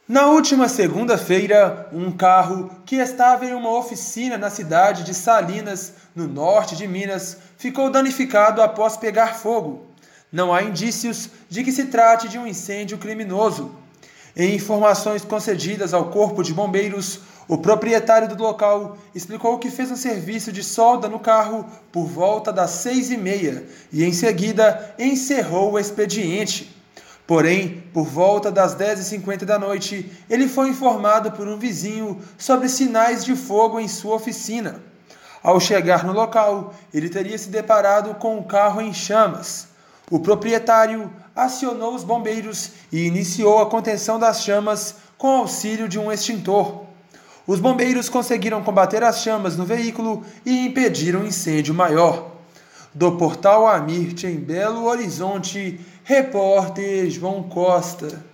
Na última segunda-feira, um carro que estava em uma oficina na cidade de Salinas, no norte de Minas, ficou danificado após pegar fogo. Não há indícios de que se trate de um incêndio criminoso. Em informações concedidas ao Corpo de Bombeiros, o proprietário do local explicou que fez um serviço de solda no carro por volta das 6h30 e, em seguida, encerrou o expediente. Porém, por volta das 10h50 da noite, ele foi informado por um vizinho sobre sinais de fogo em sua oficina. Ao chegar no local, ele teria se deparado com o carro em chamas. O proprietário acionou os bombeiros e iniciou a contenção das chamas com auxílio de um extintor. Os bombeiros conseguiram combater as chamas no veículo e impedir um incêndio maior. Do portal Amirte, em Belo Horizonte, repórter João Costa.